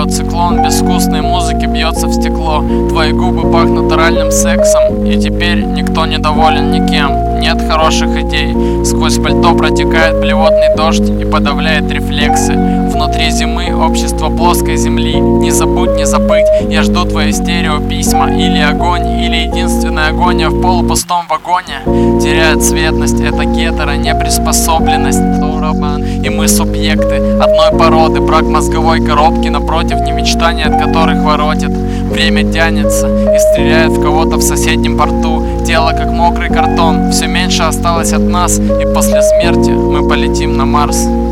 идет циклон, безвкусной музыки бьется в стекло. Твои губы пахнут оральным сексом, и теперь никто не доволен никем. Нет хороших идей. Сквозь пальто протекает блевотный дождь и подавляет рефлексы. Внутри зимы общество плоской земли. Не забудь, не забыть, я жду твои стереописьма. Или огонь, или единственная агония в полупустом вагоне. Теряет цветность, это гетеро, неприспособленность. И мы субъекты одной породы. Брак мозговой коробки напротив, не мечтания, от которых воротит. Время тянется и стреляет в кого-то в соседнем порту. Тело как мокрый картон, все меньше осталось от нас, и после смерти мы полетим на Марс.